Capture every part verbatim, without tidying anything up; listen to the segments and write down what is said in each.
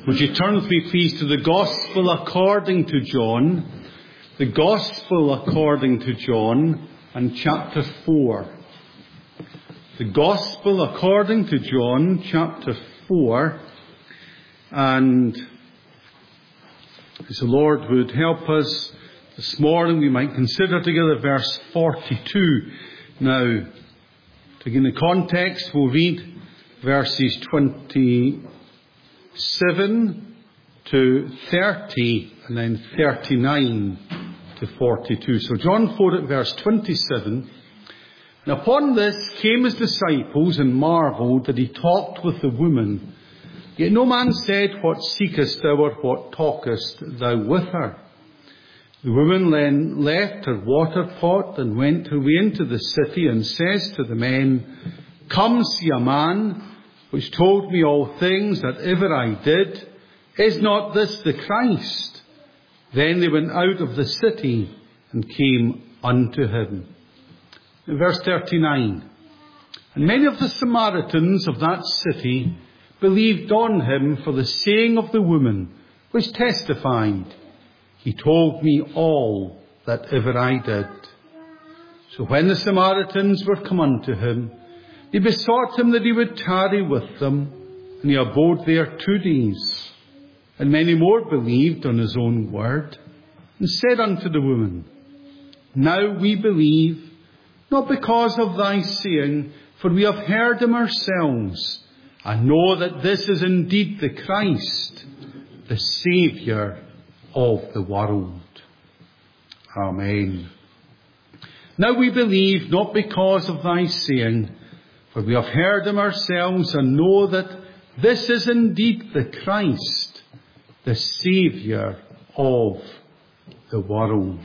Would you turn with me, please, to the Gospel according to John, the Gospel according to John, and chapter four. The Gospel according to John, chapter four, and as the Lord would help us this morning, we might consider together verse forty-two. Now, to give the context, we'll read verses twenty-seven to thirty, and then thirty-nine to forty-two. So John four at verse twenty-seven. And upon this came his disciples and marvelled that he talked with the woman. Yet no man said, What seekest thou, or what talkest thou with her? The woman then left her water pot and went her way into the city, and says to the men, Come see a man which told me all things that ever I did. Is not this the Christ? Then they went out of the city and came unto him. In verse thirty-nine, and many of the Samaritans of that city believed on him for the saying of the woman, which testified, He told me all that ever I did. So when the Samaritans were come unto him, they besought him that he would tarry with them, and he abode there two days. And many more believed on his own word, and said unto the woman, Now we believe, not because of thy saying, for we have heard him ourselves, and know that this is indeed the Christ, the Saviour of the world. Amen. Now we believe, not because of thy saying, for we have heard him ourselves, and know that this is indeed the Christ, the Saviour of the world.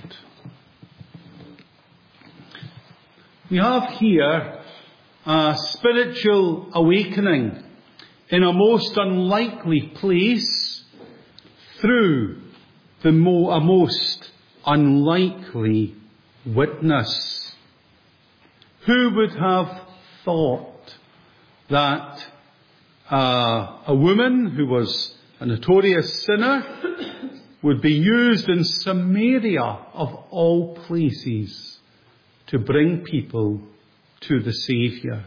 We have here a spiritual awakening in a most unlikely place through the mo- a most unlikely witness. Who would have thought that uh, a woman who was a notorious sinner would be used in Samaria, of all places, to bring people to the Saviour?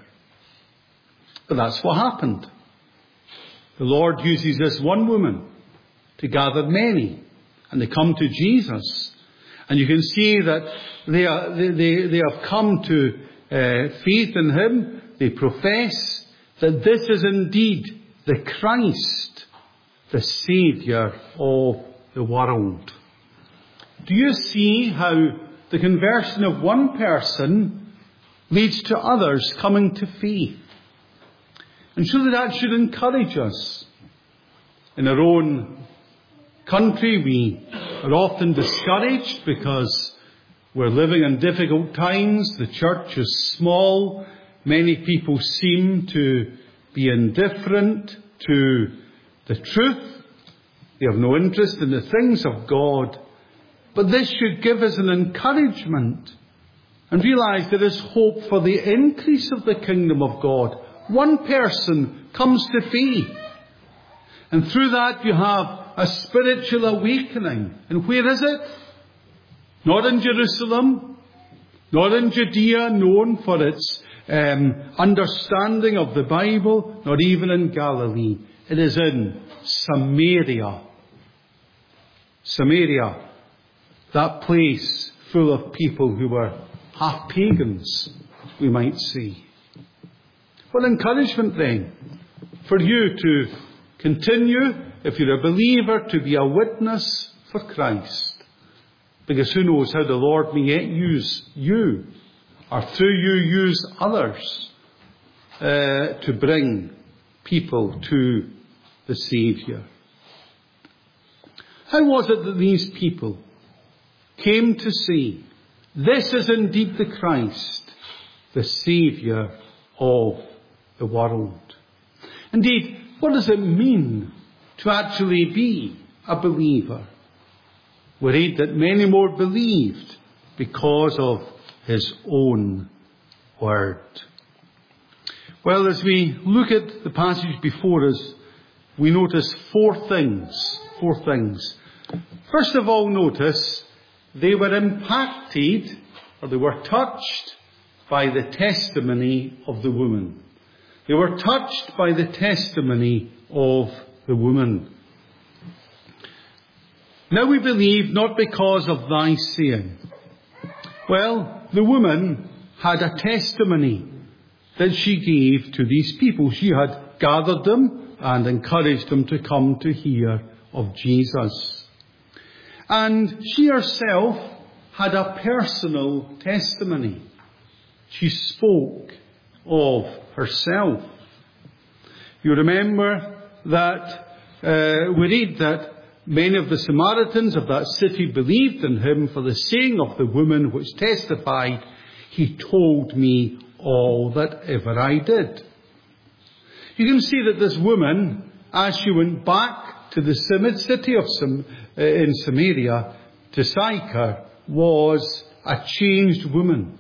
But that's what happened. The Lord uses this one woman to gather many, and they come to Jesus. And you can see that they are, they, they, they have come to uh, faith in him. They profess that this is indeed the Christ, the Saviour of the world. Do you see how the conversion of one person leads to others coming to faith? And surely that should encourage us. In our own country, we are often discouraged because we're living in difficult times. The church is small. Many people seem to be indifferent to the truth. They have no interest in the things of God. But this should give us an encouragement and realize there is hope for the increase of the kingdom of God. One person comes to faith, and through that you have a spiritual awakening. And where is it? Not in Jerusalem, not in Judea, known for its um, understanding of the Bible, not even in Galilee. It is in Samaria. Samaria. That place full of people who were half pagans, we might say. What encouragement then for you to continue, if you're a believer, to be a witness for Christ. Because who knows how the Lord may yet use you, or through you use others, uh, to bring people to the Saviour. How was it that these people came to see, this is indeed the Christ, the Saviour of the world? Indeed, what does it mean to actually be a believer? We read that many more believed because of his own word. Well, as we look at the passage before us, we notice four things. Four things. First of all, notice they were impacted, or they were touched by the testimony of the woman. They were touched by the testimony of the woman. Now we believe not because of thy saying. Well, the woman had a testimony that she gave to these people. She had gathered them and encouraged them to come to hear of Jesus. And she herself had a personal testimony. She spoke of herself. You remember that uh, we read that many of the Samaritans of that city believed in him for the saying of the woman which testified, he told me all that ever I did. You can see that this woman, as she went back to the city of Sam, uh, in Samaria, to Sychar, was a changed woman.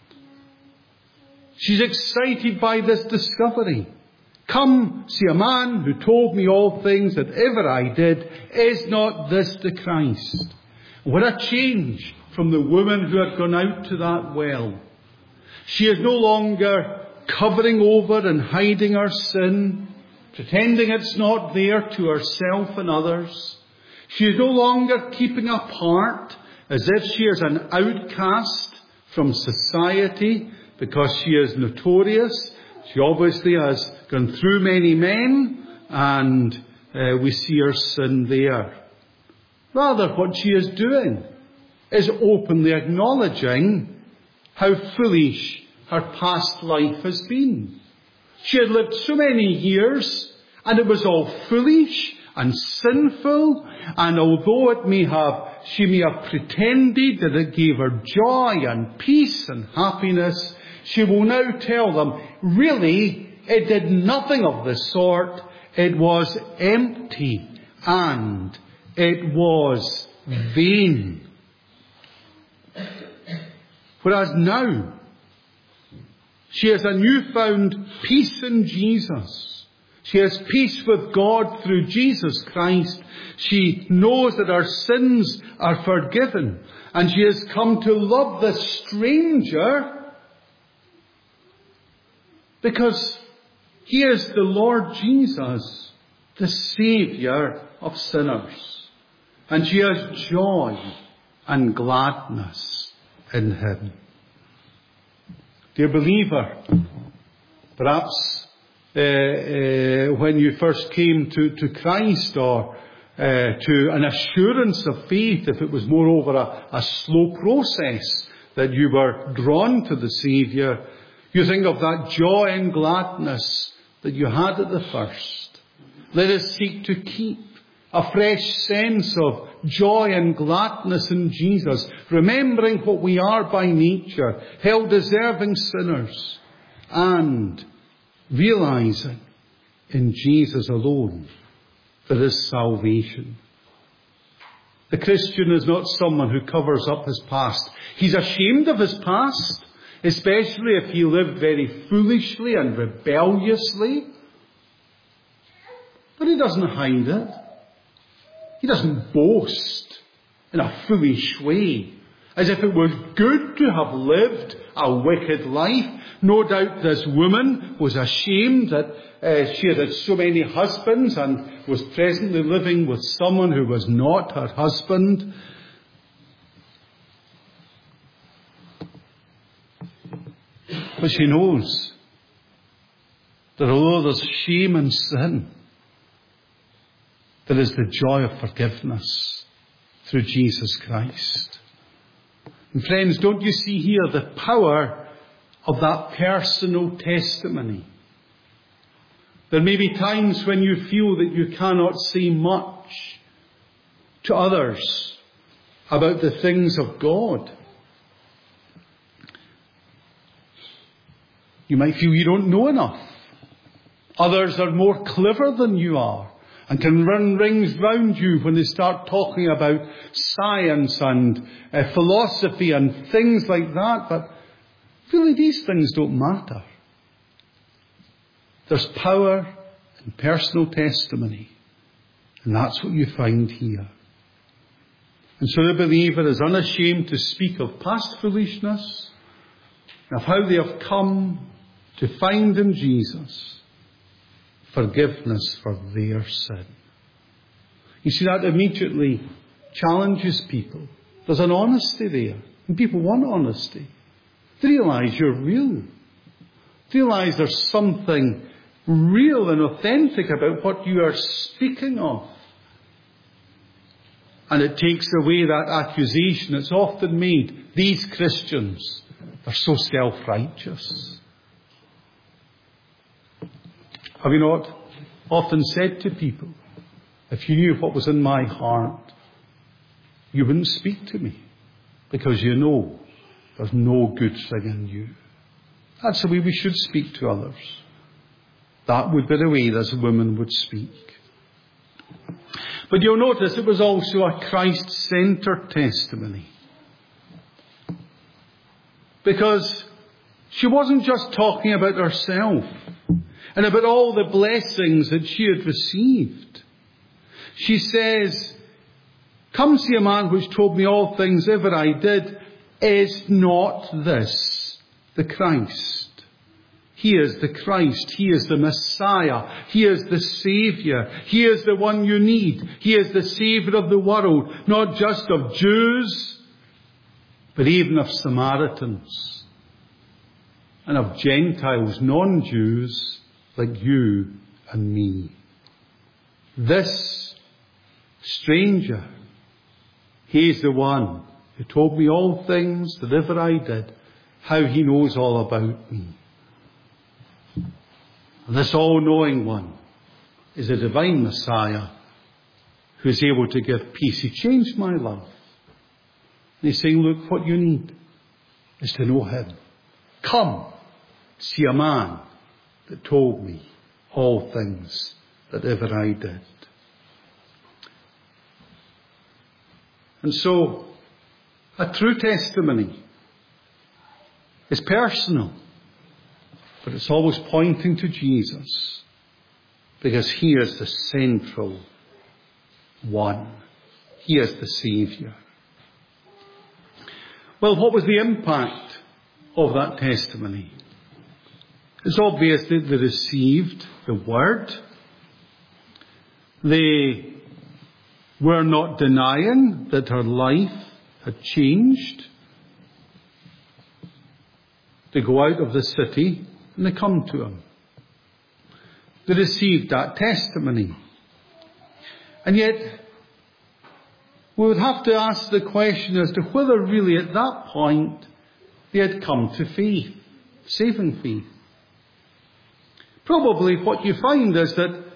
She's excited by this discovery. Come, see a man who told me all things that ever I did. Is not this the Christ? What a change from the woman who had gone out to that well. She is no longer covering over and hiding her sin, pretending it's not there to herself and others. She is no longer keeping apart as if she is an outcast from society because she is notorious. She obviously has gone through many men, and uh, we see her sin there. Rather, what she is doing is openly acknowledging how foolish her past life has been. She had lived so many years, and it was all foolish and sinful, and although it may have, she may have pretended that it gave her joy and peace and happiness, she will now tell them, really, it did nothing of the sort. It was empty and it was vain. Whereas now, she has a newfound peace in Jesus. She has peace with God through Jesus Christ. She knows that her sins are forgiven, and she has come to love the stranger because he is the Lord Jesus, the Saviour of sinners. And she has joy and gladness in him. Dear believer, perhaps uh, uh, when you first came to, to Christ, or uh, to an assurance of faith, if it was moreover a, a slow process that you were drawn to the Saviour, you think of that joy and gladness that you had at the first. Let us seek to keep a fresh sense of joy and gladness in Jesus, remembering what we are by nature, hell-deserving sinners, and realizing in Jesus alone there is salvation. The Christian is not someone who covers up his past. He's ashamed of his past, especially if he lived very foolishly and rebelliously. But he doesn't hide it. He doesn't boast in a foolish way, as if it was good to have lived a wicked life. No doubt this woman was ashamed that uh, she had had so many husbands and was presently living with someone who was not her husband. But she knows that although there's shame and sin, there is the joy of forgiveness through Jesus Christ. And friends, don't you see here the power of that personal testimony? There may be times when you feel that you cannot say much to others about the things of God. You might feel you don't know enough. Others are more clever than you are and can run rings round you when they start talking about science and uh, philosophy and things like that. But really these things don't matter. There's power and personal testimony. And that's what you find here. And so the believer is unashamed to speak of past foolishness, of how they have come to find in Jesus forgiveness for their sin. You see, that immediately challenges people. There's an honesty there. And people want honesty. They realise you're real. They realise there's something real and authentic about what you are speaking of. And it takes away that accusation that's often made. These Christians are so self-righteous. Have you not often said to people, if you knew what was in my heart, you wouldn't speak to me, because you know there's no good thing in you. That's the way we should speak to others. That would be the way this woman would speak. But you'll notice it was also a Christ-centered testimony. Because she wasn't just talking about herself and about all the blessings that she had received. She says, come see a man which told me all things ever I did. Is not this the Christ? He is the Christ. He is the Messiah. He is the Saviour. He is the one you need. He is the Saviour of the world, not just of Jews, but even of Samaritans and of Gentiles, non-Jews, like you and me. This stranger, he is the one who told me all things that ever I did, how he knows all about me. And this all-knowing one is a divine Messiah who is able to give peace. He changed my life. And he's saying, look, what you need is to know him. Come, see a man that told me all things that ever I did. And so, a true testimony is personal, but it's always pointing to Jesus, because he is the central one. He is the Saviour. Well, what was the impact of that testimony? It's obvious that they received the word. They were not denying that her life had changed. They go out of the city and they come to him. They received that testimony. And yet, we would have to ask the question as to whether really at that point they had come to faith, saving faith. Probably what you find is that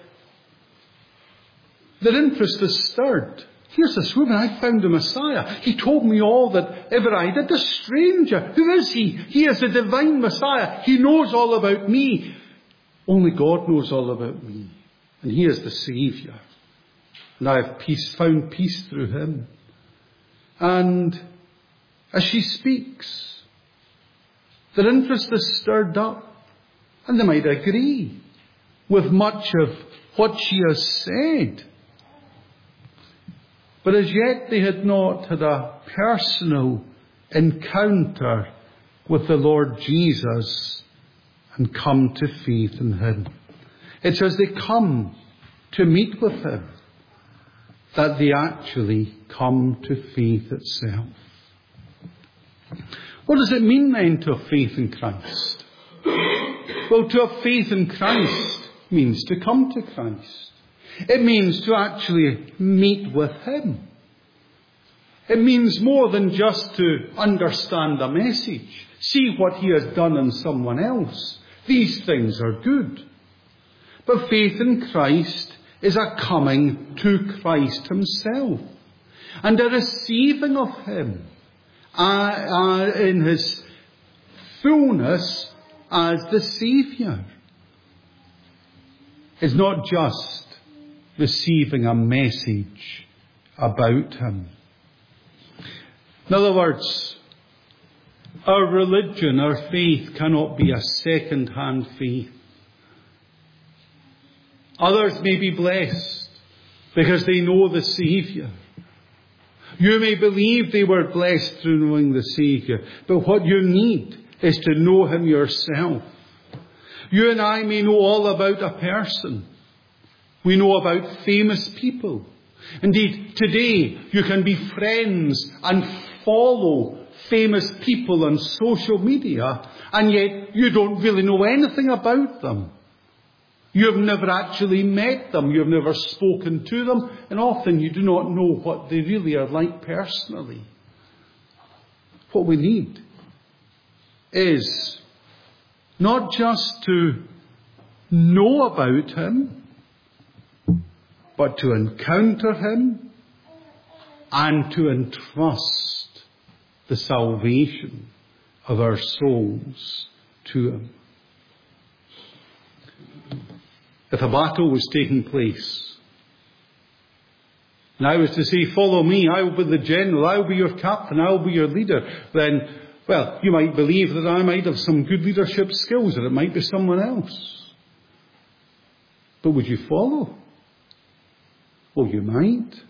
their interest is stirred. Here's this woman, I found the Messiah. He told me all that ever I did. The stranger, who is he? He is the divine Messiah. He knows all about me. Only God knows all about me. And he is the Saviour. And I have peace, found peace through him. And as she speaks, their interest is stirred up. And they might agree with much of what she has said. But as yet they had not had a personal encounter with the Lord Jesus and come to faith in him. It's as they come to meet with him that they actually come to faith itself. What does it mean then to have faith in Christ? Well, to have faith in Christ means to come to Christ. It means to actually meet with him. It means more than just to understand a message, see what he has done in someone else. These things are good. But faith in Christ is a coming to Christ himself and a receiving of him uh, uh, in his fullness as the Saviour. It's not just receiving a message about him. In other words, our religion, our faith cannot be a second-hand faith. Others may be blessed because they know the Saviour. You may believe they were blessed through knowing the Saviour, but what you need is to know Him yourself. You and I may know all about a person. We know about famous people. Indeed, today you can be friends and follow famous people on social media, and yet you don't really know anything about them. You have never actually met them. You have never spoken to them. And often you do not know what they really are like personally. What we need is not just to know about Him, but to encounter Him and to entrust the salvation of our souls to Him. If a battle was taking place, and I was to say, follow me, I will be the general, I will be your captain, I will be your leader, then, well, you might believe that I might have some good leadership skills, or it might be someone else. But would you follow? Well, you might.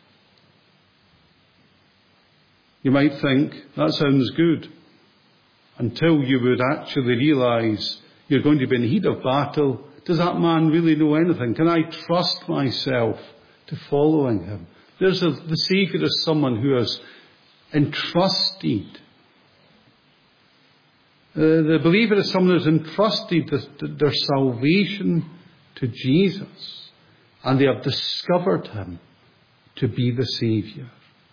You might think, that sounds good, until you would actually realise you're going to be in the heat of battle. Does that man really know anything? Can I trust myself to following him? There's a, the Saviour is someone who has entrusted. Uh, the believer is someone who has entrusted the, their salvation to Jesus. And they have discovered him to be the Saviour.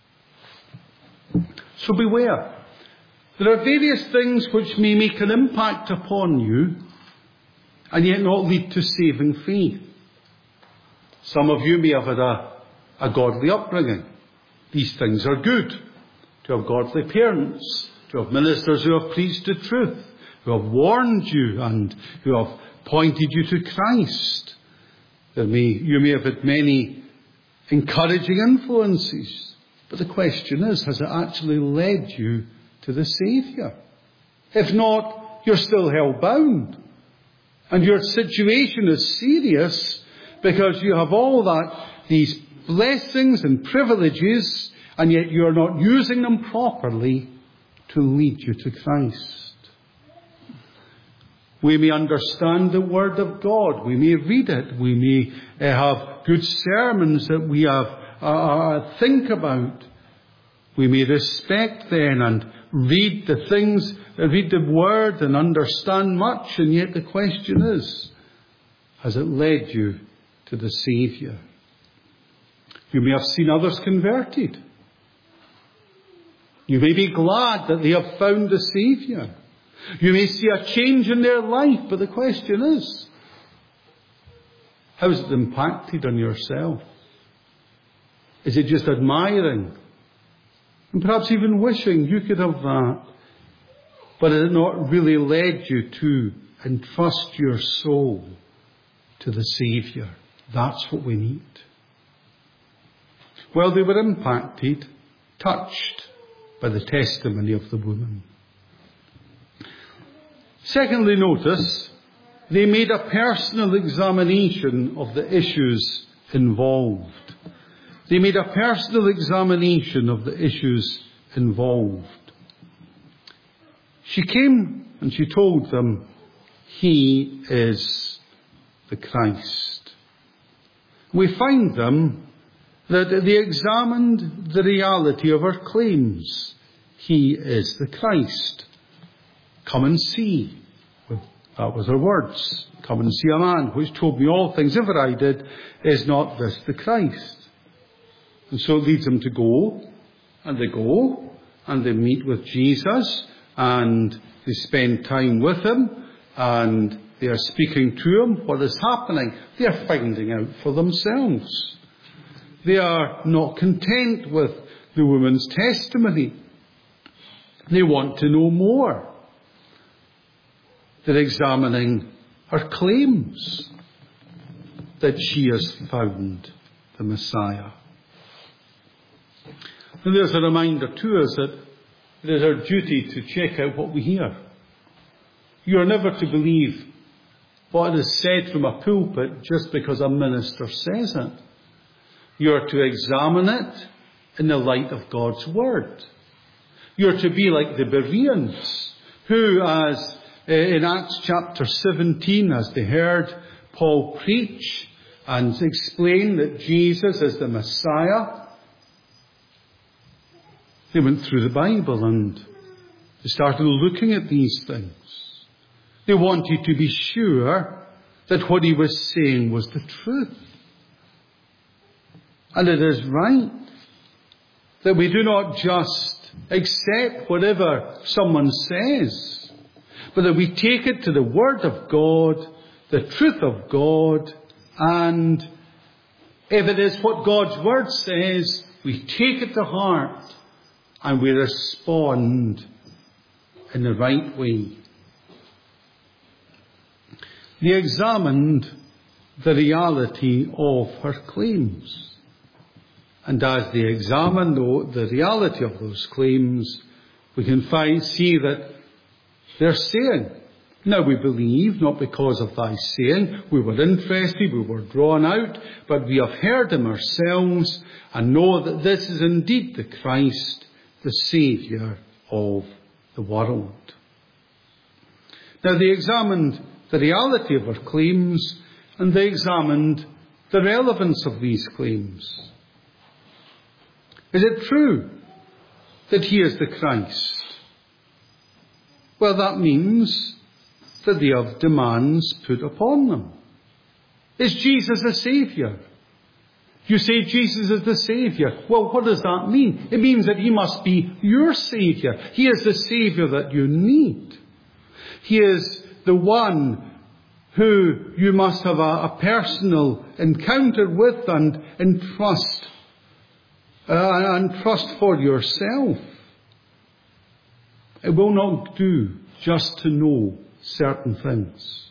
So beware. There are various things which may make an impact upon you and yet not lead to saving faith. Some of you may have had a, a godly upbringing. These things are good. To have godly parents, to have ministers who have preached the truth, who have warned you and who have pointed you to Christ. There may, you may have had many encouraging influences. But the question is, has it actually led you to the Saviour? If not, you're still hell-bound. And your situation is serious because you have all that, these blessings and privileges, and yet you're not using them properly to lead you to Christ. We may understand the Word of God. We may read it. We may uh, have good sermons that we have uh, think about. We may respect then and read the things, uh, read the Word and understand much. And yet the question is, has it led you to the Saviour? You may have seen others converted. You may be glad that they have found the Saviour. You may see a change in their life, but the question is, how has it impacted on yourself? Is it just admiring and perhaps even wishing you could have that, but has it not really led you to entrust your soul to the Saviour? That's what we need. Well, they were impacted, touched by the testimony of the woman. Secondly, notice, they made a personal examination of the issues involved. They made a personal examination of the issues involved. She came and she told them, He is the Christ. We find them that they examined the reality of her claims. He is the Christ. Come and see. That was her words. Come and see a man which told me all things. Ever I did, is not this the Christ? And so it leads them to go, and they go, and they meet with Jesus, and they spend time with him, and they are speaking to him. What is happening? They are finding out for themselves. They are not content with the woman's testimony. They want to know more. They're examining her claims that she has found the Messiah. And there's a reminder to us that it is our duty to check out what we hear. You are never to believe what is said from a pulpit just because a minister says it. You're to examine it in the light of God's Word. You're to be like the Bereans, who, as in Acts chapter seventeen, as they heard Paul preach and explain that Jesus is the Messiah, they went through the Bible and they started looking at these things. They wanted to be sure that what he was saying was the truth. And it is right that we do not just accept whatever someone says, but that we take it to the Word of God, the truth of God, and if it is what God's Word says, we take it to heart and we respond in the right way. They examined the reality of her claims. And as they examine the, the reality of those claims, we can find, see that they're saying, now we believe, not because of thy saying, we were interested, we were drawn out, but we have heard him ourselves and know that this is indeed the Christ, the Saviour of the world. Now they examined the reality of her claims and they examined the relevance of these claims. Is it true that he is the Christ? Well, that means that they have demands put upon them. Is Jesus the Saviour? You say Jesus is the Saviour. Well, what does that mean? It means that he must be your Saviour. He is the Saviour that you need. He is the one who you must have a, a personal encounter with and entrust Uh, and trust for yourself. It will not do just to know certain things.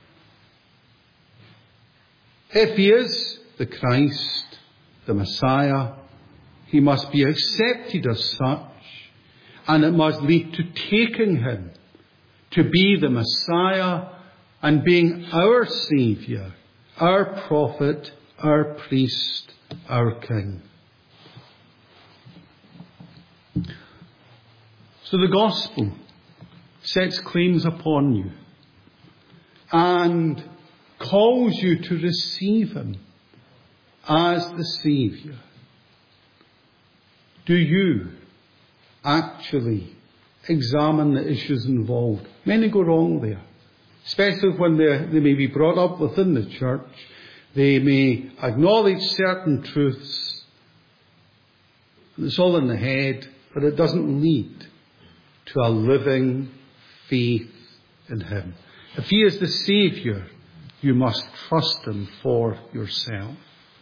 If he is the Christ, the Messiah, he must be accepted as such, and it must lead to taking him to be the Messiah and being our Saviour, our prophet, our priest, our king. So the gospel sets claims upon you and calls you to receive him as the Saviour. Do you actually examine the issues involved? Many go wrong there, especially when they may be brought up within the church. They may acknowledge certain truths, and it's all in the head, but it doesn't lead to a living faith in him. If he is the Saviour, you must trust him for yourself.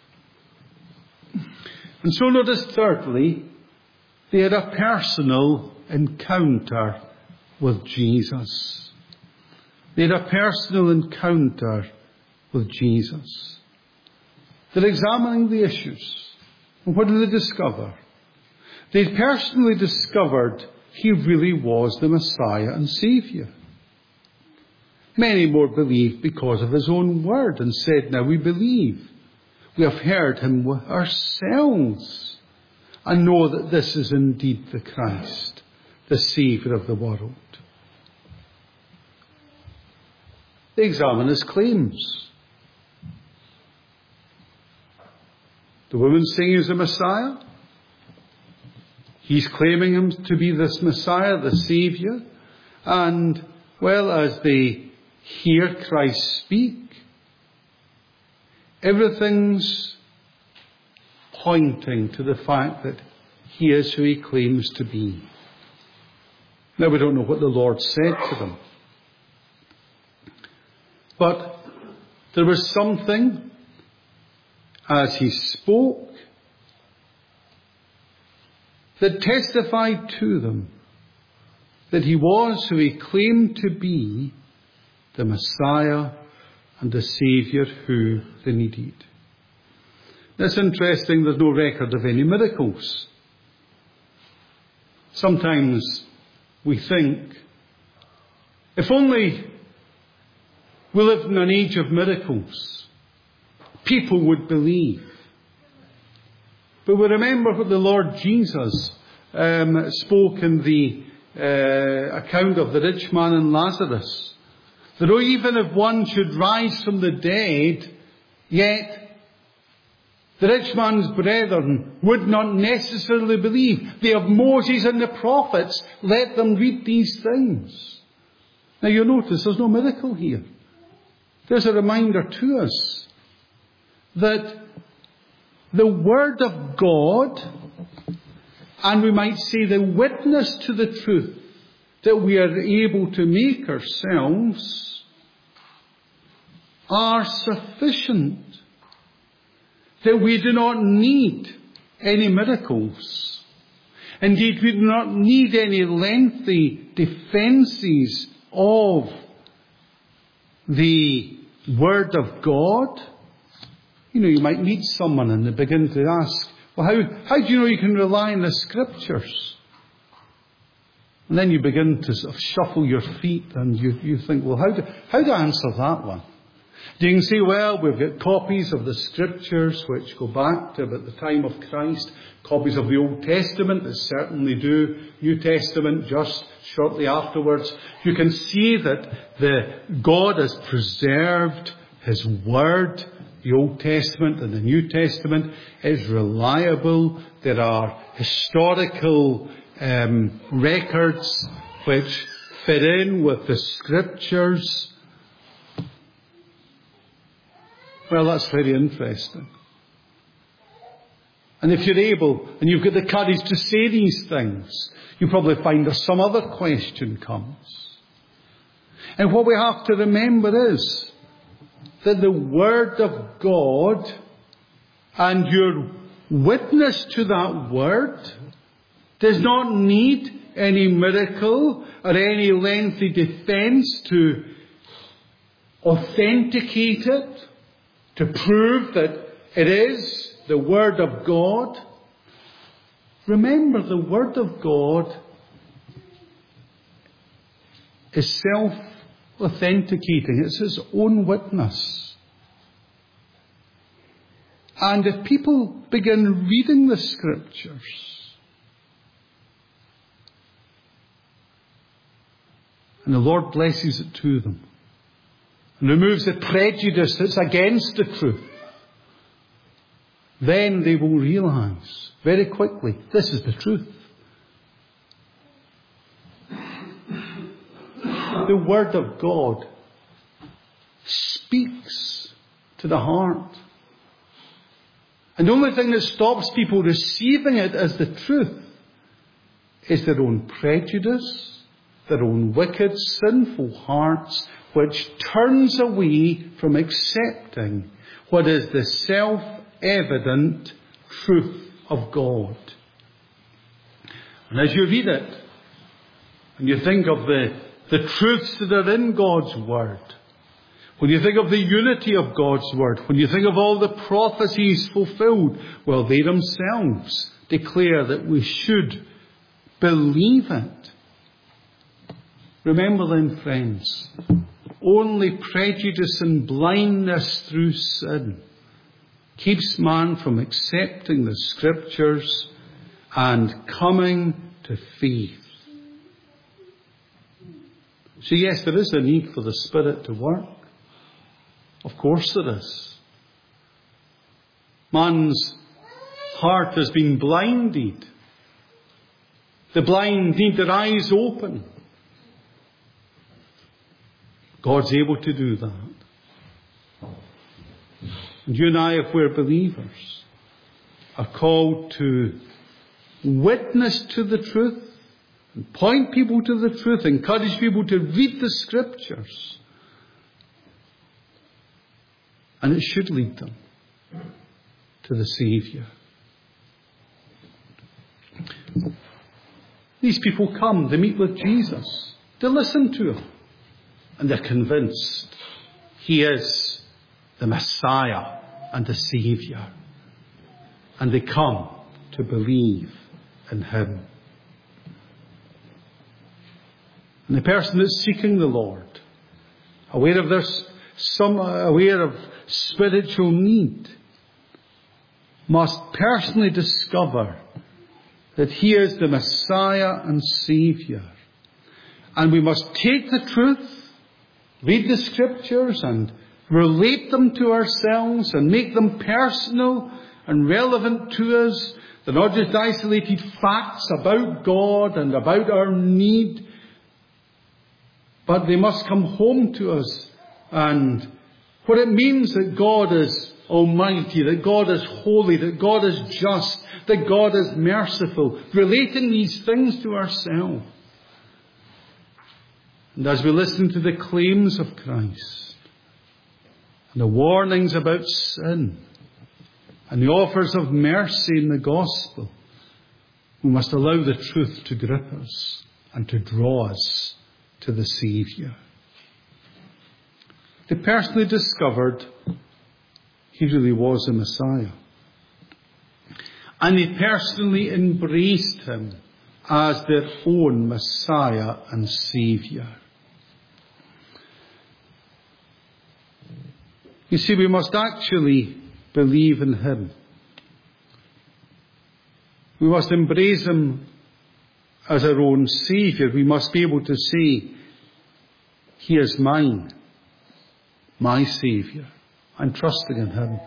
And so notice thirdly, they had a personal encounter with Jesus. They had a personal encounter with Jesus. They're examining the issues. And what did they discover? They personally discovered he really was the Messiah and Saviour. Many more believed because of his own word and said, now we believe. We have heard him ourselves and know that this is indeed the Christ, the Saviour of the world. They examine his claims. The woman saying he's the Messiah. He's claiming him to be this Messiah, the Saviour. And, well, as they hear Christ speak, everything's pointing to the fact that he is who he claims to be. Now, we don't know what the Lord said to them. But there was something as he spoke that testified to them that he was who he claimed to be, the Messiah and the Saviour who they needed. It's interesting, there's no record of any miracles. Sometimes we think, if only we lived in an age of miracles. People would believe. But we remember what the Lord Jesus um, spoke in the uh, account of the rich man and Lazarus. That even if one should rise from the dead, yet the rich man's brethren would not necessarily believe. They have Moses and the prophets. Let them read these things. Now you'll notice there's no miracle here. There's a reminder to us that the Word of God, and we might say the witness to the truth that we are able to make ourselves, are sufficient. That we do not need any miracles. Indeed, we do not need any lengthy defences of the Word of God. You know, you might meet someone and they begin to ask, well, how, how do you know you can rely on the Scriptures? And then you begin to sort of shuffle your feet and you, you think, well, how do, how do I answer that one? You can say, well, we've got copies of the Scriptures which go back to about the time of Christ, copies of the Old Testament that certainly do, New Testament just shortly afterwards. You can see that the God has preserved His Word. The Old Testament and the New Testament is reliable. There are historical um, records which fit in with the Scriptures. Well, that's very interesting. And if you're able, and you've got the courage to say these things, you probably find that some other question comes. And what we have to remember is that the Word of God and your witness to that Word does not need any miracle or any lengthy defense to authenticate it, to prove that it is the Word of God. Remember, the Word of God is self-authenticating. It's its own witness. And if people begin reading the Scriptures, and the Lord blesses it to them, and removes the prejudice that's against the truth, then they will realize very quickly, this is the truth. The Word of God speaks to the heart. And the only thing that stops people receiving it as the truth is their own prejudice, their own wicked, sinful hearts, which turns away from accepting what is the self-evident truth of God. And as you read it, and you think of the, the truths that are in God's Word, when you think of the unity of God's Word, when you think of all the prophecies fulfilled, well, they themselves declare that we should believe it. Remember then, friends, only prejudice and blindness through sin keeps man from accepting the Scriptures and coming to faith. So yes, there is a need for the Spirit to work. Of course there is. Man's heart has been blinded. The blind need their eyes open. God's able to do that. And you and I, if we're believers, are called to witness to the truth, and point people to the truth, encourage people to read the Scriptures. And it should lead them to the Saviour. These people come, they meet with Jesus, they listen to Him, and they're convinced He is the Messiah and the Saviour. And they come to believe in Him. And the person that's seeking the Lord, aware of their some aware of spiritual need, must personally discover that He is the Messiah and Saviour. And we must take the truth, read the Scriptures and relate them to ourselves and make them personal and relevant to us. They're not just isolated facts about God and about our need, but they must come home to us. And what it means that God is Almighty, that God is holy, that God is just, that God is merciful, relating these things to ourselves. And as we listen to the claims of Christ, and the warnings about sin, and the offers of mercy in the gospel, we must allow the truth to grip us and to draw us to the Saviour. They personally discovered He really was the Messiah. And they personally embraced Him as their own Messiah and Saviour. You see, we must actually believe in Him. We must embrace Him as our own Saviour. We must be able to say, He is mine, my Saviour. I'm trusting in Him.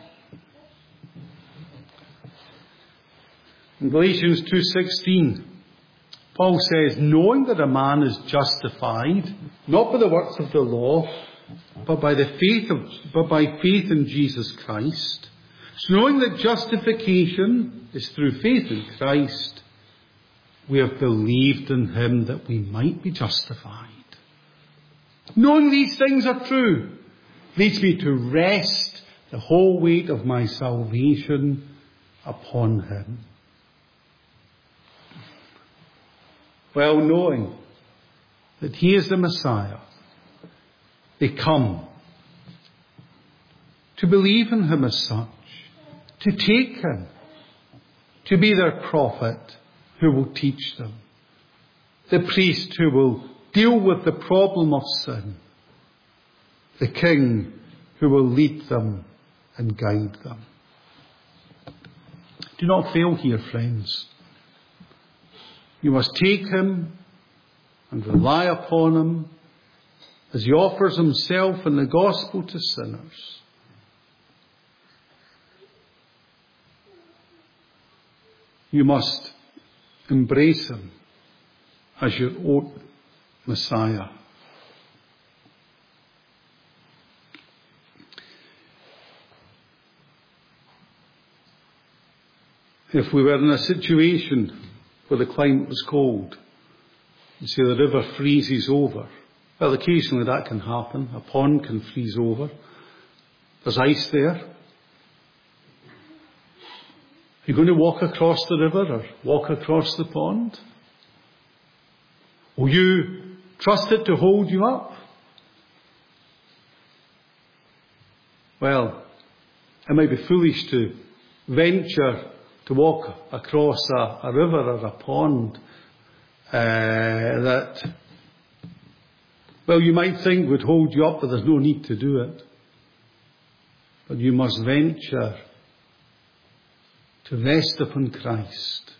In Galatians two sixteen, Paul says, knowing that a man is justified, not by the works of the law, but by the faith of, but by faith in Jesus Christ. So knowing that justification is through faith in Christ, we have believed in Him that we might be justified. Knowing these things are true leads me to rest the whole weight of my salvation upon Him. Well, knowing that He is the Messiah, they come to believe in Him as such, to take Him, to be their prophet who will teach them, the priest who will deal with the problem of sin, the King who will lead them and guide them. Do not fail here, friends. You must take Him and rely upon Him as He offers Himself in the gospel to sinners. You must embrace Him as your own Messiah. If we were in a situation where the climate was cold, you say the river freezes over. Well, occasionally that can happen. A pond can freeze over. There's ice there. Are you going to walk across the river or walk across the pond? Will you trust it to hold you up? Well, it might be foolish to venture to walk across a, a river or a pond uh, that, well, you might think would hold you up, but there's no need to do it. But you must venture to rest upon Christ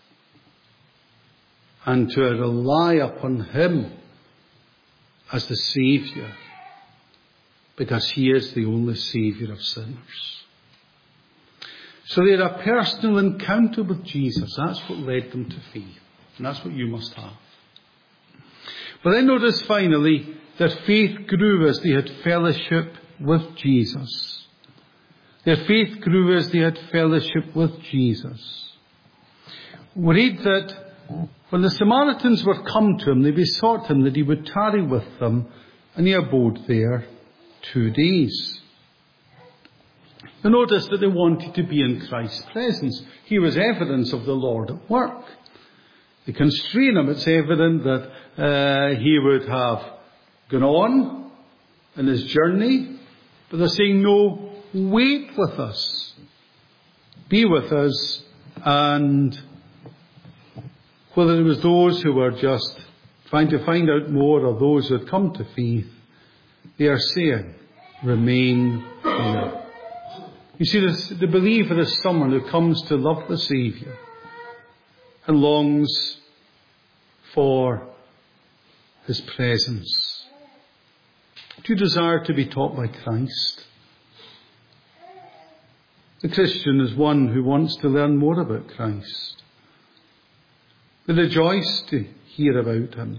and to rely upon Him as the Saviour, because He is the only Saviour of sinners. So they had a personal encounter with Jesus. That's what led them to faith. And that's what you must have. But then notice finally that faith grew as they had fellowship with Jesus. Their faith grew as they had fellowship with Jesus. We read that when the Samaritans were come to Him, they besought Him that He would tarry with them, and He abode there two days. You notice that they wanted to be in Christ's presence. Here was evidence of the Lord at work. They constrain Him. It's evident that uh, He would have gone on in His journey. But they're saying, no, wait with us. Be with us. And whether it was those who were just trying to find out more or those who had come to faith, they are saying, remain here. You see, this, the believer is someone who comes to love the Saviour and longs for His presence. Do you desire to be taught by Christ? The Christian is one who wants to learn more about Christ. They rejoice to hear about Him.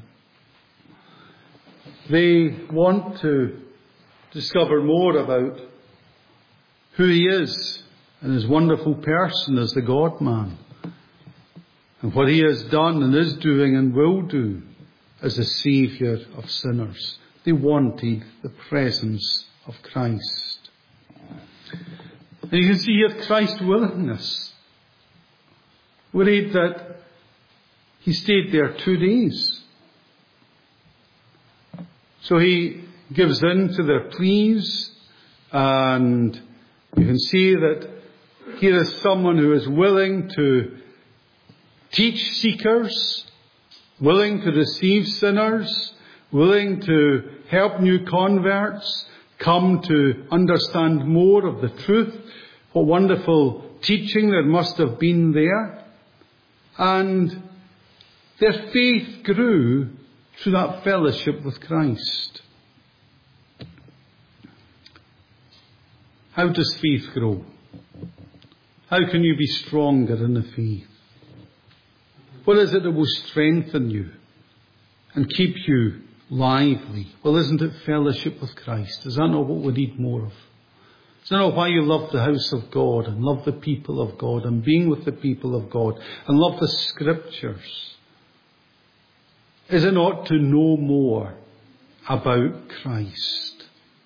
They want to discover more about who He is and His wonderful person as the God-man, and what He has done and is doing and will do as the Saviour of sinners. They wanted the presence of Christ. And you can see here Christ's willingness. We read that He stayed there two days. So He gives in to their pleas, and you can see that here is someone who is willing to teach seekers, willing to receive sinners, willing to help new converts come to understand more of the truth. What wonderful teaching there must have been there. And their faith grew through that fellowship with Christ. How does faith grow? How can you be stronger in the faith? What is it that will strengthen you and keep you lively? Well, isn't it fellowship with Christ? Is that not what we need more of? Is that not why you love the house of God and love the people of God and being with the people of God and love the Scriptures? Is it not to know more about Christ?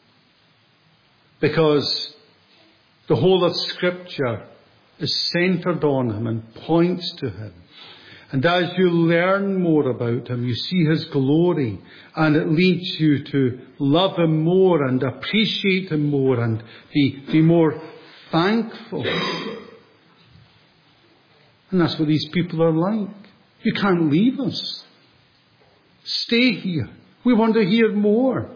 Because the whole of Scripture is centred on Him and points to Him. And as you learn more about Him, you see His glory, and it leads you to love Him more and appreciate Him more and be, be more thankful. And that's what these people are like. You can't leave us. Stay here. We want to hear more.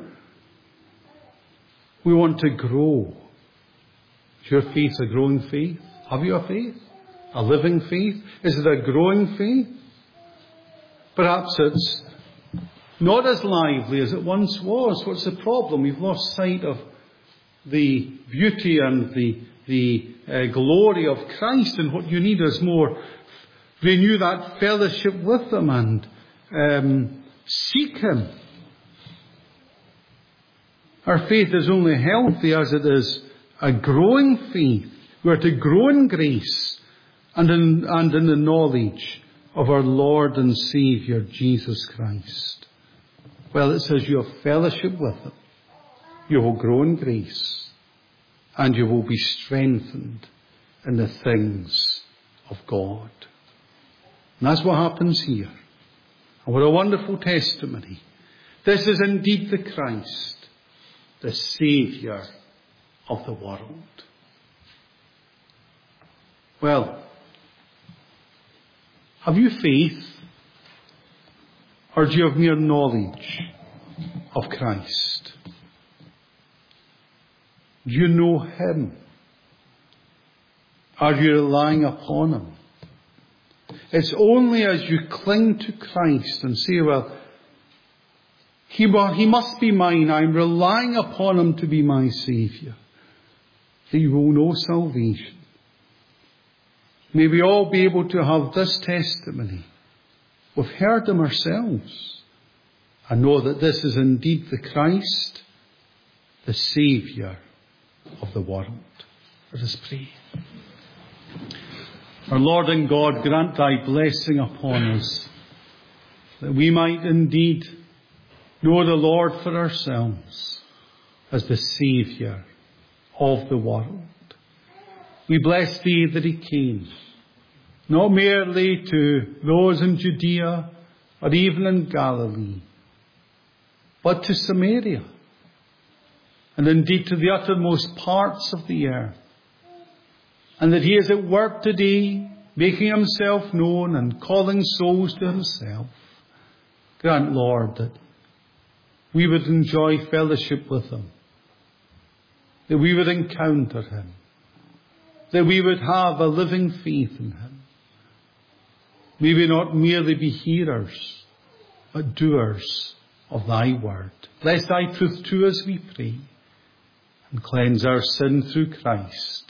We want to grow. Is your faith a growing faith? Have you a faith? A living faith? Is it a growing faith? Perhaps it's not as lively as it once was. What's the problem? We've lost sight of the beauty and the, the uh, glory of Christ, and what you need is more. Renew that fellowship with Him and um, seek Him. Our faith is only healthy as it is a growing faith. We are to grow in grace and in, and in the knowledge of our Lord and Saviour, Jesus Christ. Well, it says you have fellowship with Him. You will grow in grace, and you will be strengthened in the things of God. And that's what happens here. And what a wonderful testimony. This is indeed the Christ, the Saviour of the world. Well, have you faith, or do you have mere knowledge of Christ? Do you know Him? Are you relying upon Him? It's only as you cling to Christ and say, well, He, he must be mine, I'm relying upon Him to be my Saviour, that you will know salvation. May we all be able to have this testimony. We've heard Him ourselves and know that this is indeed the Christ, the Saviour of the world. Let us pray. Our Lord and God, grant Thy blessing upon us, that we might indeed know the Lord for ourselves as the Saviour of the world. We bless Thee that He came, not merely to those in Judea or even in Galilee, but to Samaria, and indeed to the uttermost parts of the earth. And that He is at work today, making Himself known and calling souls to Himself. Grant, Lord, that we would enjoy fellowship with Him, that we would encounter him, that we would have a living faith in him. May we not merely be hearers, but doers of thy word. Bless thy truth to us, we pray, and cleanse our sin through Christ.